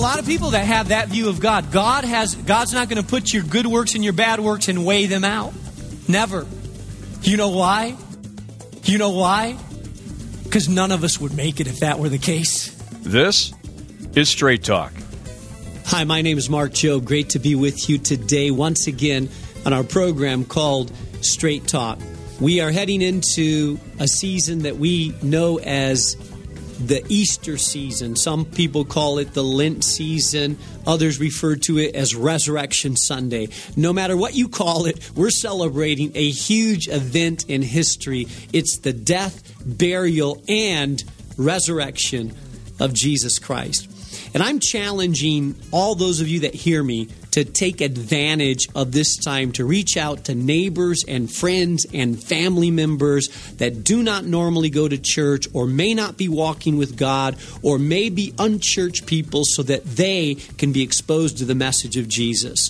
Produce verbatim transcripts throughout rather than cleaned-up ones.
lot of people that have that view of God. God has, God's not going to put your good works and your bad works and weigh them out. Never. You know why? You know why? Because none of us would make it if that were the case. This is Straight Talk. Hi, my name is Mark Jobe. Great to be with you today once again on our program called Straight Talk. We are heading into a season that we know as the Easter season. Some people call it the Lent season. Others refer to it as Resurrection Sunday. No matter what you call it, we're celebrating a huge event in history. It's the death, burial, and resurrection of Jesus Christ. And I'm challenging all those of you that hear me to take advantage of this time to reach out to neighbors and friends and family members that do not normally go to church or may not be walking with God or may be unchurched people so that they can be exposed to the message of Jesus.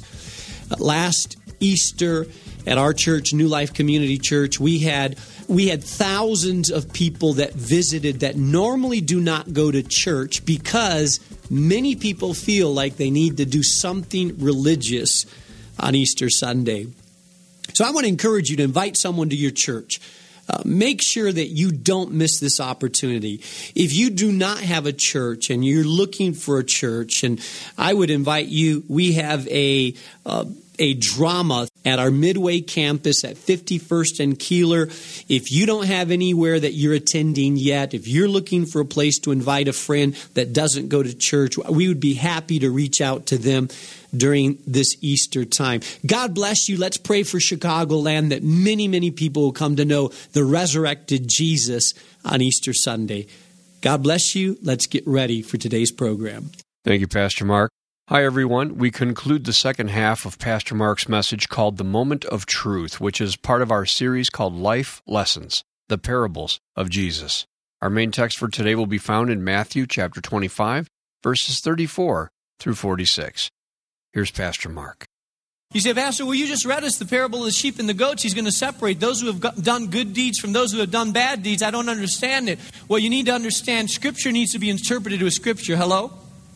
Last Easter at our church, New Life Community Church, we had we had thousands of people that visited that normally do not go to church because many people feel like they need to do something religious on Easter Sunday. So I want to encourage you to invite someone to your church. Uh, make sure that you don't miss this opportunity. If you do not have a church and you're looking for a church, and I would invite you, we have a uh, a drama at our Midway campus at fifty-first and Keeler. If you don't have anywhere that you're attending yet, if you're looking for a place to invite a friend that doesn't go to church, we would be happy to reach out to them during this Easter time. God bless you. Let's pray for Chicagoland that many, many people will come to know the resurrected Jesus on Easter Sunday. God bless you. Let's get ready for today's program. Thank you, Pastor Mark. Hi, everyone. We conclude the second half of Pastor Mark's message called The Moment of Truth, which is part of our series called Life Lessons, the Parables of Jesus. Our main text for today will be found in Matthew chapter twenty-five, verses thirty-four through forty-six. Here's Pastor Mark. You say, Pastor, well, you just read us the parable of the sheep and the goats. He's going to separate those who have done good deeds from those who have done bad deeds. I don't understand it. Well, you need to understand Scripture needs to be interpreted with Scripture. Hello?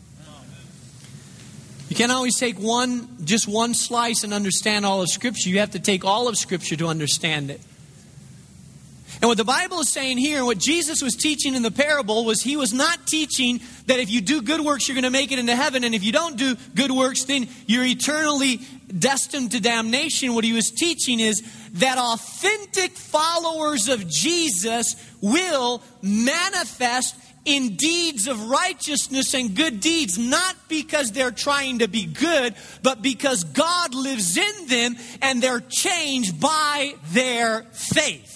You can't always take one, just one slice and understand all of Scripture. You have to take all of Scripture to understand it. And what the Bible is saying here, and what Jesus was teaching in the parable, was he was not teaching that if you do good works, you're going to make it into heaven. And if you don't do good works, then you're eternally destined to damnation. What he was teaching is that authentic followers of Jesus will manifest in deeds of righteousness and good deeds, not because they're trying to be good, but because God lives in them and they're changed by their faith.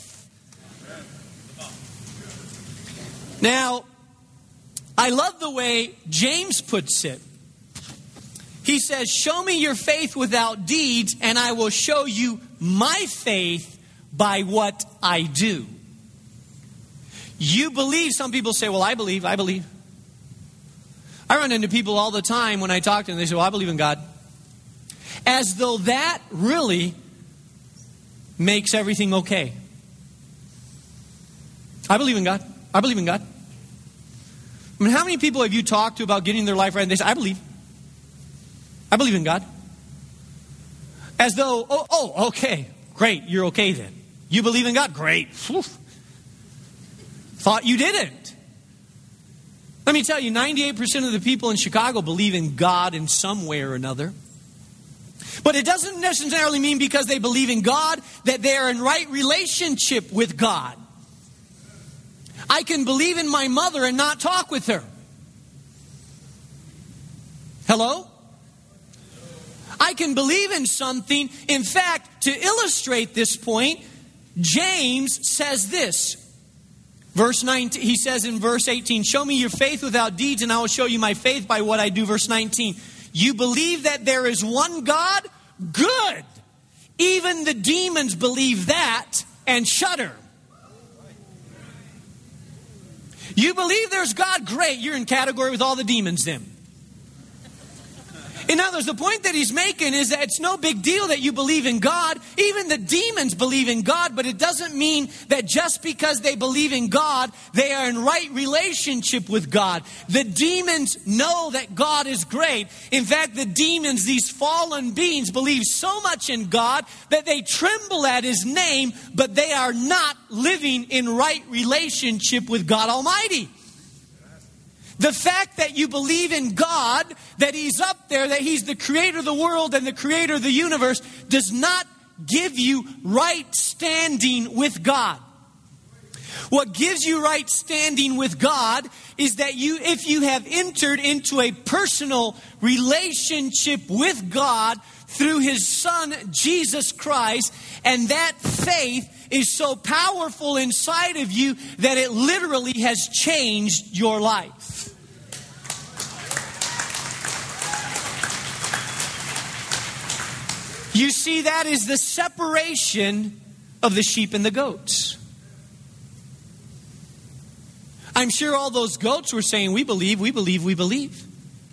Now, I love the way James puts it. He says, show me your faith without deeds, and I will show you my faith by what I do. You believe. Some people say, well, I believe, I believe. I run into people all the time when I talk to them. They say, well, I believe in God. As though that really makes everything okay. I believe in God. I believe in God. I mean, how many people have you talked to about getting their life right? And they say, I believe. I believe in God. As though, oh, oh, okay, great, you're okay then. You believe in God? Great. Whew. Thought you didn't. Let me tell you, ninety-eight percent of the people in Chicago believe in God in some way or another. But it doesn't necessarily mean because they believe in God that they are in right relationship with God. I can believe in my mother and not talk with her. Hello? I can believe in something. In fact, to illustrate this point, James says this. Verse nineteen, he says in verse eighteen, show me your faith without deeds and I will show you my faith by what I do. Verse nineteen, you believe that there is one God? Good. Even the demons believe that and shudder. You believe there's God? Great. You're in category with all the demons then. In other words, the point that he's making is that it's no big deal that you believe in God. Even the demons believe in God, but it doesn't mean that just because they believe in God, they are in right relationship with God. The demons know that God is great. In fact, the demons, these fallen beings, believe so much in God that they tremble at His name, but they are not living in right relationship with God Almighty. The fact that you believe in God, that He's up there, that He's the creator of the world and the creator of the universe, does not give you right standing with God. What gives you right standing with God is that you, if you have entered into a personal relationship with God through His Son, Jesus Christ, and that faith is so powerful inside of you that it literally has changed your life. You see, that is the separation of the sheep and the goats. I'm sure all those goats were saying, we believe, we believe, we believe.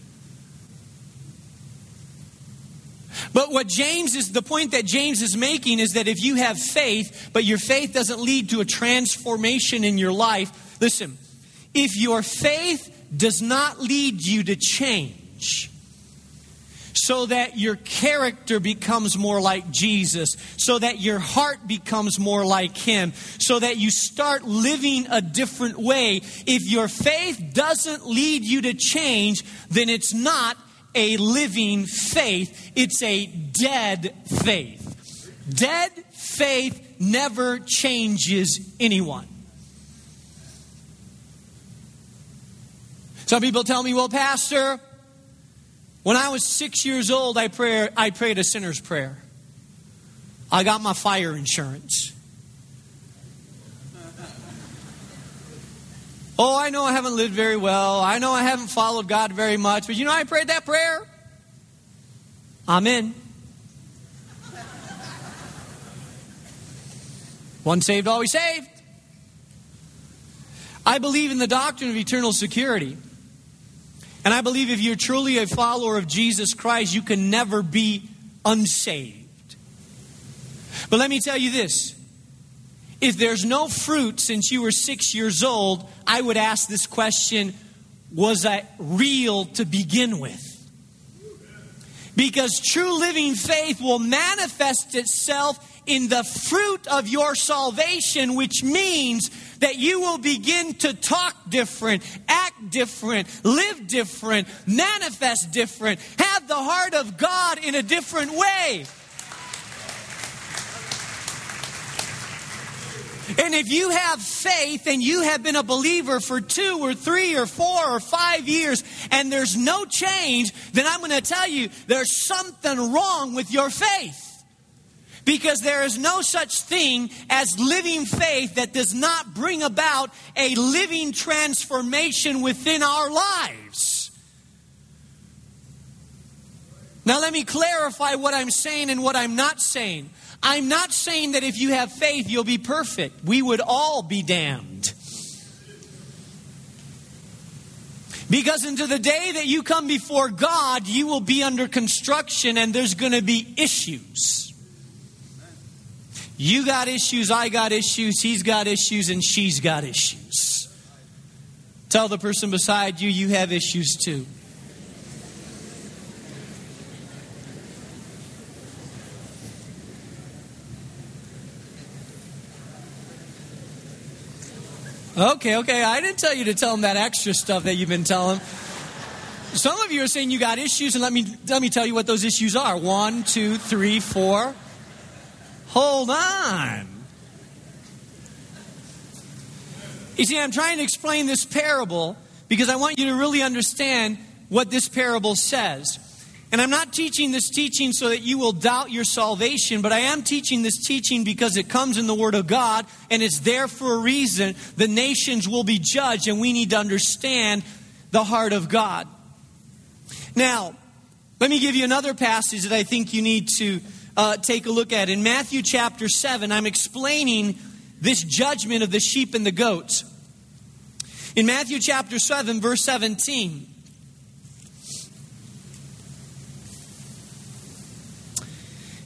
But what James is, the point that James is making is that if you have faith, but your faith doesn't lead to a transformation in your life, listen, if your faith does not lead you to change, so that your character becomes more like Jesus, so that your heart becomes more like Him, so that you start living a different way. If your faith doesn't lead you to change, then it's not a living faith. It's a dead faith. Dead faith never changes anyone. Some people tell me, well, Pastor, when I was six years old, I, pray, I prayed a sinner's prayer. I got my fire insurance. Oh, I know I haven't lived very well. I know I haven't followed God very much. But you know, I prayed that prayer. I'm in. Once saved, always saved. I believe in the doctrine of eternal security. And I believe if you're truly a follower of Jesus Christ, you can never be unsaved. But let me tell you this. If there's no fruit since you were six years old, I would ask this question, was I real to begin with? Because true living faith will manifest itself in the fruit of your salvation, which means that you will begin to talk different, act different, live different, manifest different, have the heart of God in a different way. And if you have faith and you have been a believer for two or three or four or five years and there's no change, then I'm going to tell you there's something wrong with your faith. Because there is no such thing as living faith that does not bring about a living transformation within our lives. Now let me clarify what I'm saying and what I'm not saying. I'm not saying that if you have faith, you'll be perfect. We would all be damned. Because until the day that you come before God, you will be under construction and there's going to be issues. You got issues, I got issues, he's got issues, and she's got issues. Tell the person beside you, you have issues too. Okay, okay, I didn't tell you to tell them that extra stuff that you've been telling them. Some of you are saying you got issues, and let me, let me tell you what those issues are. One, two, three, four. Hold on. You see, I'm trying to explain this parable because I want you to really understand what this parable says. And I'm not teaching this teaching so that you will doubt your salvation, but I am teaching this teaching because it comes in the Word of God and it's there for a reason. The nations will be judged and we need to understand the heart of God. Now, let me give you another passage that I think you need to Uh, take a look at. In Matthew chapter seven, I'm explaining this judgment of the sheep and the goats. In Matthew chapter seven, verse seventeen.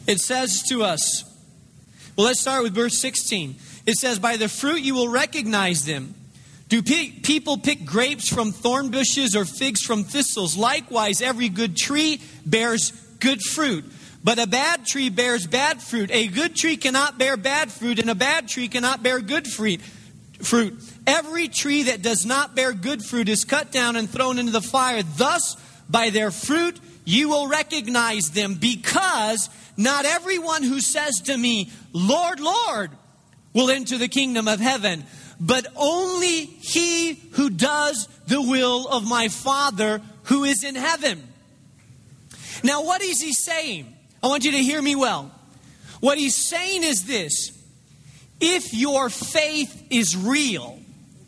it says to us, well, let's start with verse sixteen. It says, by the fruit you will recognize them. Do pe- people pick grapes from thorn bushes or figs from thistles? Likewise, every good tree bears good fruit, but a bad tree bears bad fruit. A good tree cannot bear bad fruit, and a bad tree cannot bear good fruit. Fruit. Every tree that does not bear good fruit is cut down and thrown into the fire. Thus, by their fruit you will recognize them, because not everyone who says to me, Lord, Lord, will enter the kingdom of heaven, but only he who does the will of my Father who is in heaven. Now, what is he saying? I want you to hear me well. What he's saying is this: if your faith is real,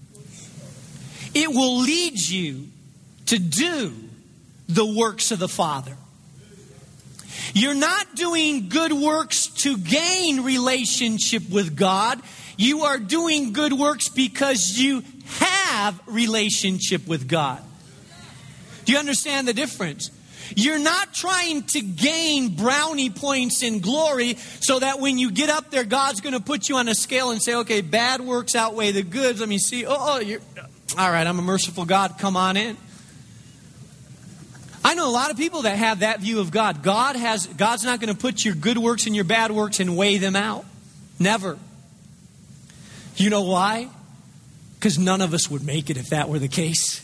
it will lead you to do the works of the Father. You're not doing good works to gain relationship with God. You are doing good works because you have relationship with God. Do you understand the difference? You're not trying to gain brownie points in glory so that when you get up there, God's going to put you on a scale and say, okay, bad works outweigh the goods. Let me see. Oh, oh you're, all right, I'm a merciful God. Come on in. I know a lot of people that have that view of God. God has, God's not going to put your good works and your bad works and weigh them out. Never. You know why? Because none of us would make it if that were the case.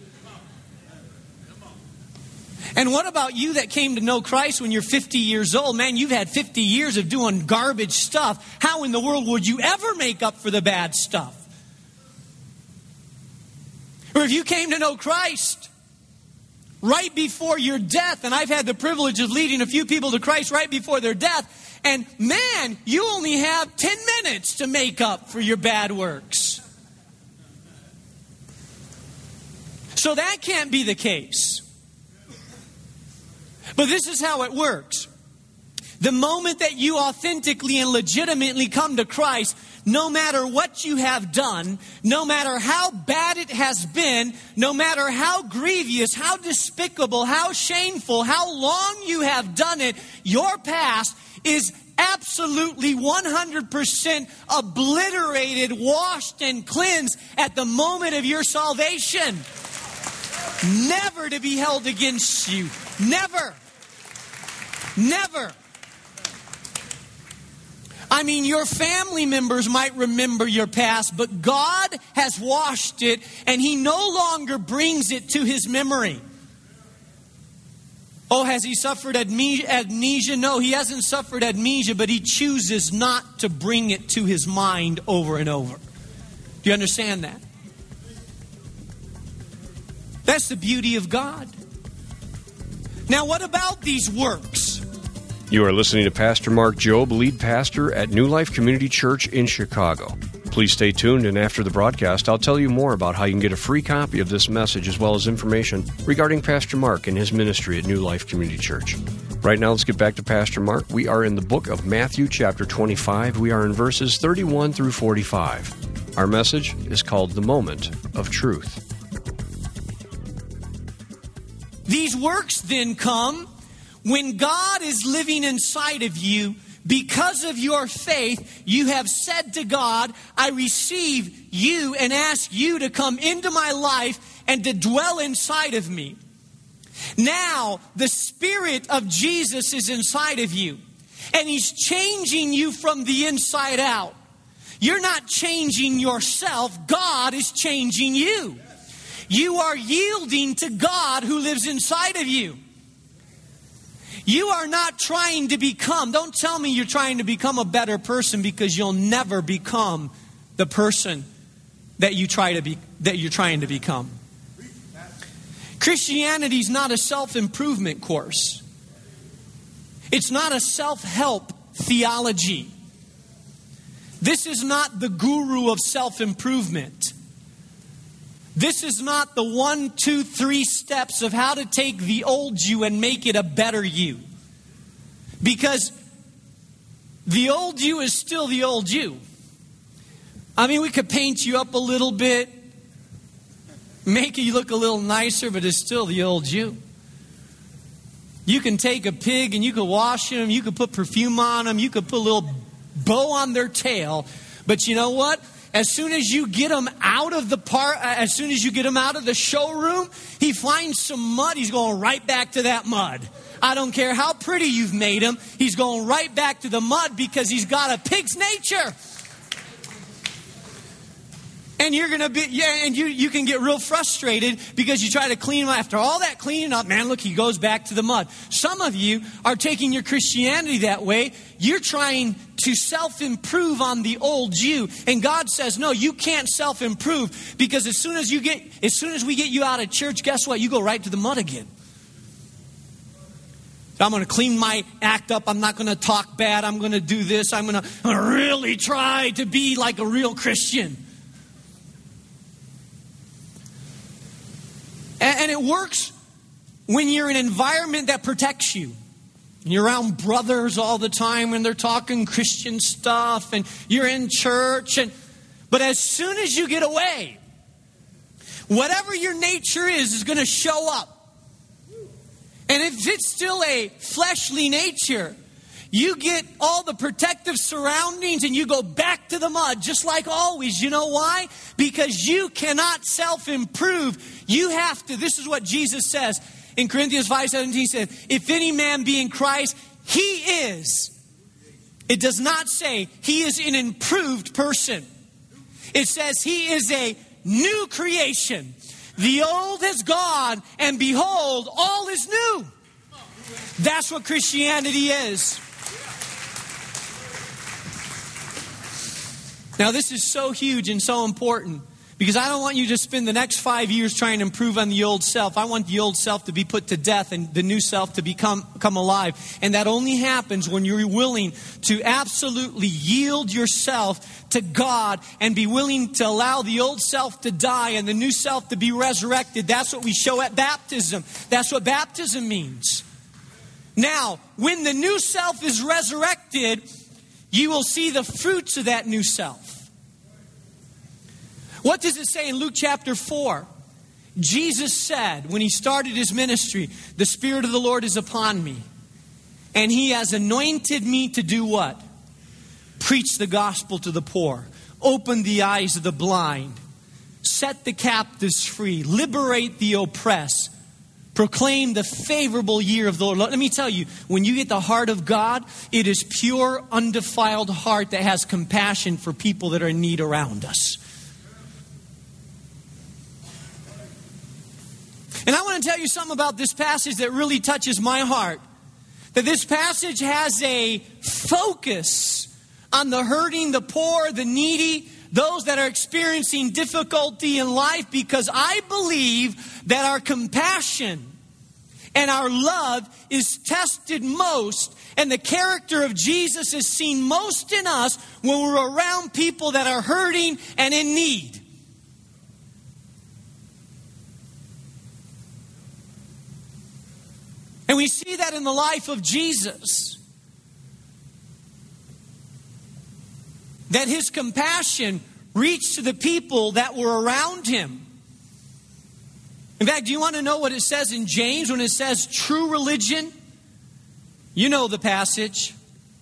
And what about you that came to know Christ when you're fifty years old? Man, you've had fifty years of doing garbage stuff. How in the world would you ever make up for the bad stuff? Or if you came to know Christ right before your death, and I've had the privilege of leading a few people to Christ right before their death, and man, you only have ten minutes to make up for your bad works. So that can't be the case. But this is how it works. The moment that you authentically and legitimately come to Christ, no matter what you have done, no matter how bad it has been, no matter how grievous, how despicable, how shameful, how long you have done it, your past is absolutely one hundred percent obliterated, washed, and cleansed at the moment of your salvation. Never to be held against you. Never. Never. I mean, your family members might remember your past, but God has washed it, and He no longer brings it to His memory. Oh, has He suffered amnesia? No, He hasn't suffered amnesia, but He chooses not to bring it to His mind over and over. Do you understand that? That's the beauty of God. Now, what about these works? You are listening to Pastor Mark Jobe, lead pastor at New Life Community Church in Chicago. Please stay tuned, and after the broadcast, I'll tell you more about how you can get a free copy of this message as well as information regarding Pastor Mark and his ministry at New Life Community Church. Right now, let's get back to Pastor Mark. We are in the book of Matthew, chapter twenty-five. We are in verses thirty-one through forty-five. Our message is called The Moment of Truth. These works then come when God is living inside of you. Because of your faith, you have said to God, I receive you and ask you to come into my life and to dwell inside of me. Now, the Spirit of Jesus is inside of you, and He's changing you from the inside out. You're not changing yourself. God is changing you. You are yielding to God who lives inside of you. You are not trying to become, don't tell me you're trying to become a better person, because you'll never become the person that you try to be, that you're trying to become. Christianity is not a self-improvement course. It's not a self-help theology. This is not the guru of self-improvement. This is not the one, two, three steps of how to take the old you and make it a better you. Because the old you is still the old you. I mean, we could paint you up a little bit, make you look a little nicer, but it's still the old you. You can take a pig and you can wash them. You can put perfume on them. You can put a little bow on their tail. But you know what? As soon as you get him out of the par, as soon as you get him out of the showroom, he finds some mud. He's going right back to that mud. I don't care how pretty you've made him. He's going right back to the mud because he's got a pig's nature. And you're going to be, yeah, and you, you can get real frustrated because you try to clean him. After all that cleaning up, man, look, he goes back to the mud. Some of you are taking your Christianity that way. You're trying to self-improve on the old you. And God says, no, you can't self-improve because as soon as you get, as soon as we get you out of church, guess what? You go right to the mud again. So I'm going to clean my act up. I'm not going to talk bad. I'm going to do this. I'm going to really try to be like a real Christian. And it works when you're in an environment that protects you. You're around brothers all the time and they're talking Christian stuff and you're in church. And but as soon as you get away, whatever your nature is is going to show up. And if it's still a fleshly nature, you get all the protective surroundings and you go back to the mud just like always. You know why? Because you cannot self-improve. You have to. This is what Jesus says in Corinthians five seventeen. He said, if any man be in Christ, he is. It does not say he is an improved person. It says he is a new creation. The old has gone and behold, all is new. That's what Christianity is. Now, this is so huge and so important because I don't want you to spend the next five years trying to improve on the old self. I want the old self to be put to death and the new self to become come alive. And that only happens when you're willing to absolutely yield yourself to God and be willing to allow the old self to die and the new self to be resurrected. That's what we show at baptism. That's what baptism means. Now, when the new self is resurrected, you will see the fruits of that new self. What does it say in Luke chapter four? Jesus said when he started his ministry, the Spirit of the Lord is upon me. And he has anointed me to do what? Preach the gospel to the poor. Open the eyes of the blind. Set the captives free. Liberate the oppressed. Proclaim the favorable year of the Lord. Let me tell you, when you get the heart of God, it is pure, undefiled heart that has compassion for people that are in need around us. And I want to tell you something about this passage that really touches my heart. That this passage has a focus on the hurting, the poor, the needy, those that are experiencing difficulty in life, because I believe that our compassion and our love is tested most, and the character of Jesus is seen most in us when we're around people that are hurting and in need. And we see that in the life of Jesus. That his compassion reached to the people that were around him. In fact, do you want to know what it says in James when it says true religion? You know the passage.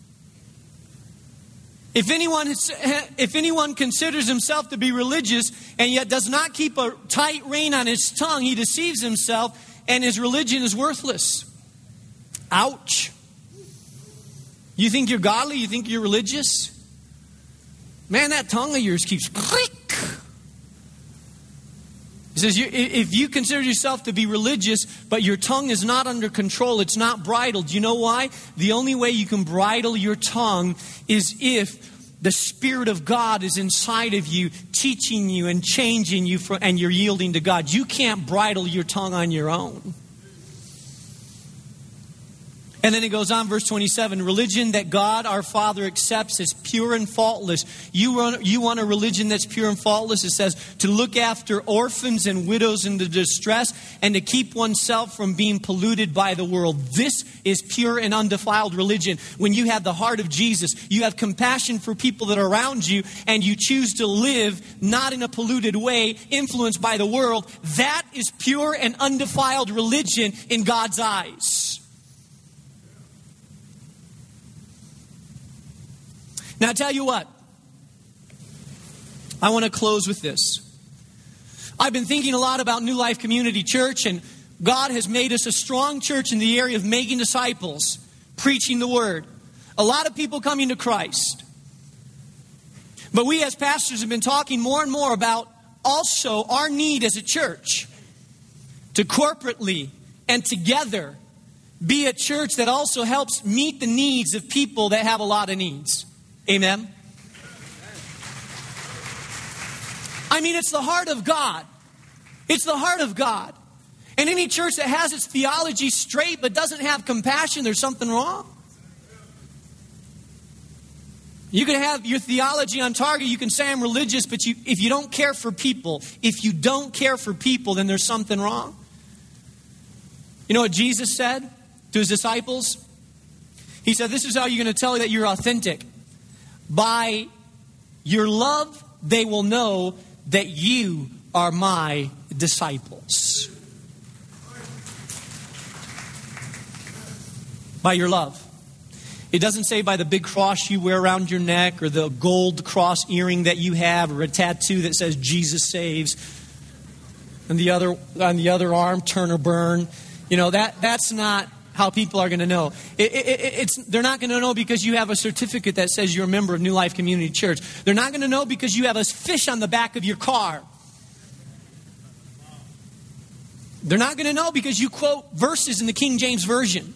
If anyone, if anyone considers himself to be religious and yet does not keep a tight rein on his tongue, he deceives himself and his religion is worthless. Ouch. You think you're godly? You think you're religious? Man, that tongue of yours keeps click. It says, you, if you consider yourself to be religious, but your tongue is not under control, it's not bridled. You know why? The only way you can bridle your tongue is if the Spirit of God is inside of you, teaching you and changing you, for, and you're yielding to God. You can't bridle your tongue on your own. And then it goes on, verse twenty-seven, religion that God our Father accepts as pure and faultless. You want, you want a religion that's pure and faultless? It says to look after orphans and widows in the distress and to keep oneself from being polluted by the world. This is pure and undefiled religion. When you have the heart of Jesus, you have compassion for people that are around you, and you choose to live not in a polluted way, influenced by the world. That is pure and undefiled religion in God's eyes. Now, I tell you what. I want to close with this. I've been thinking a lot about New Life Community Church, and God has made us a strong church in the area of making disciples, preaching the Word. A lot of people coming to Christ. But we as pastors have been talking more and more about also our need as a church to corporately and together be a church that also helps meet the needs of people that have a lot of needs. Amen? I mean, it's the heart of God. It's the heart of God. And any church that has its theology straight but doesn't have compassion, there's something wrong. You can have your theology on target. You can say I'm religious, but you, if you don't care for people, if you don't care for people, then there's something wrong. You know what Jesus said to his disciples? He said, this is how you're going to tell that you're authentic. By your love, they will know that you are my disciples. By your love. It doesn't say by the big cross you wear around your neck or the gold cross earring that you have or a tattoo that says Jesus saves. And the other on the other arm, turn or burn. You know, that that's not how people are going to know. It, it, it's they're not going to know because you have a certificate that says you're a member of New Life Community Church. They're not going to know because you have a fish on the back of your car. They're not going to know because you quote verses in the King James Version.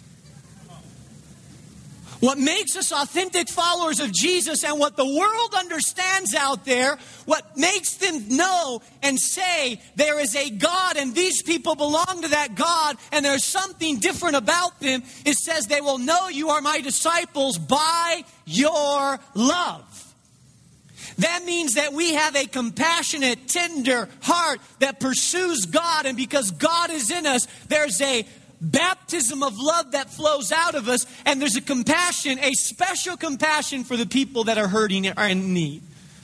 What makes us authentic followers of Jesus and what the world understands out there, what makes them know and say there is a God and these people belong to that God and there's something different about them, it says they will know you are my disciples by your love. That means that we have a compassionate, tender heart that pursues God, and because God is in us, there's a baptism of love that flows out of us, and there's a compassion, a special compassion for the people that are hurting or in need.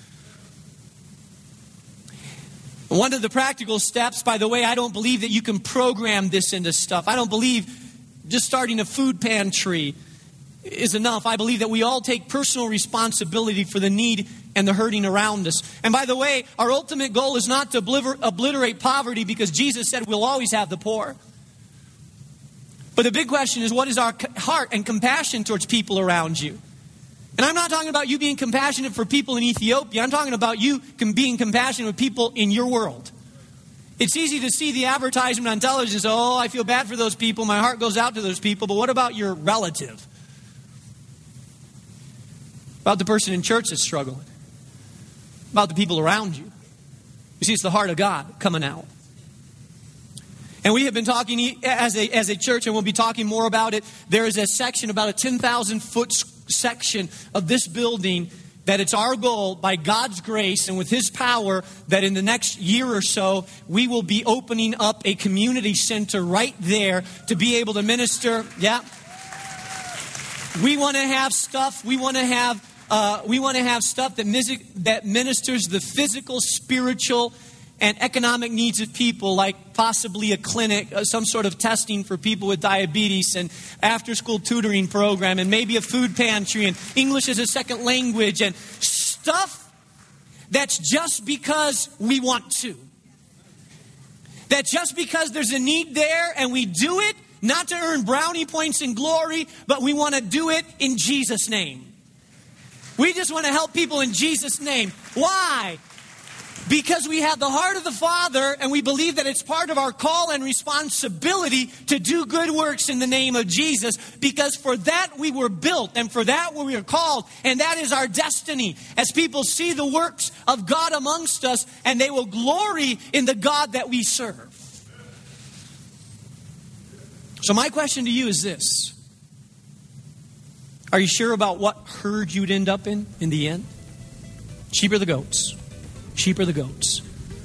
One of the practical steps, by the way, I don't believe that you can program this into stuff. I don't believe just starting a food pantry is enough. I believe that we all take personal responsibility for the need and the hurting around us. And by the way, our ultimate goal is not to obliterate poverty, because Jesus said we'll always have the poor. But the big question is, what is our heart and compassion towards people around you? And I'm not talking about you being compassionate for people in Ethiopia. I'm talking about you being compassionate with people in your world. It's easy to see the advertisement on television and say, oh, I feel bad for those people. My heart goes out to those people. But what about your relative? About the person in church that's struggling? About the people around you? You see, it's the heart of God coming out. And we have been talking as a as a church, and we'll be talking more about it. There is a section, about a ten thousand foot section of this building, that it's our goal, by God's grace and with His power, that in the next year or so, we will be opening up a community center right there to be able to minister. Yeah. We want to have stuff. We want to have uh, we want to have stuff that music, that ministers the physical, spiritual, and economic needs of people, like possibly a clinic, uh, some sort of testing for people with diabetes, and after-school tutoring program, and maybe a food pantry, and English as a second language, and stuff that's just because we want to. That just because there's a need there and we do it, not to earn brownie points and glory, but we want to do it in Jesus' name. We just want to help people in Jesus' name. Why? Because we have the heart of the Father, and we believe that it's part of our call and responsibility to do good works in the name of Jesus, because for that we were built, and for that we are called, and that is our destiny. As people see the works of God amongst us, and they will glory in the God that we serve. So my question to you is this. Are you sure about what herd you'd end up in, in the end? Sheep or the goats? Sheep or the goats?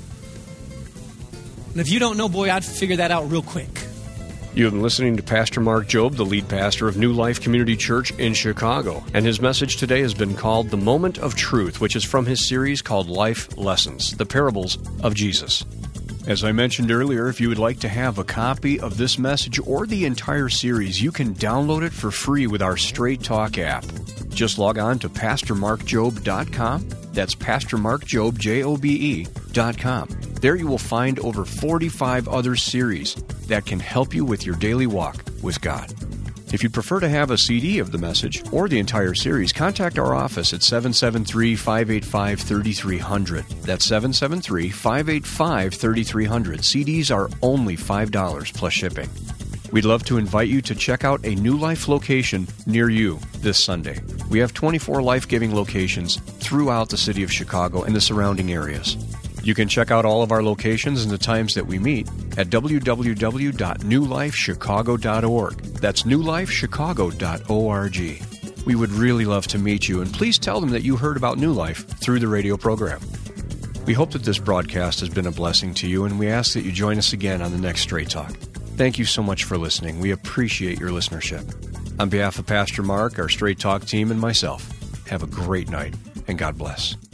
And if you don't know, boy, I'd figure that out real quick. You have been listening to Pastor Mark Jobe, the lead pastor of New Life Community Church in Chicago. And his message today has been called The Moment of Truth, which is from his series called Life Lessons, the Parables of Jesus. As I mentioned earlier, if you would like to have a copy of this message or the entire series, you can download it for free with our Straight Talk app. Just log on to pastor mark jobe dot com. That's pastor mark jobe, J O B E, dot com. There you will find over forty-five other series that can help you with your daily walk with God. If you'd prefer to have a C D of the message or the entire series, contact our office at seven seven three, five eight five, three three zero zero. That's seven seven three, five eight five, three three zero zero. C Ds are only five dollars plus shipping. We'd love to invite you to check out a New Life location near you this Sunday. We have twenty-four life-giving locations throughout the city of Chicago and the surrounding areas. You can check out all of our locations and the times that we meet at w w w dot new life chicago dot org. That's new life chicago dot org. We would really love to meet you, and please tell them that you heard about New Life through the radio program. We hope that this broadcast has been a blessing to you, and we ask that you join us again on the next Straight Talk. Thank you so much for listening. We appreciate your listenership. On behalf of Pastor Mark, our Straight Talk team, and myself, have a great night, and God bless.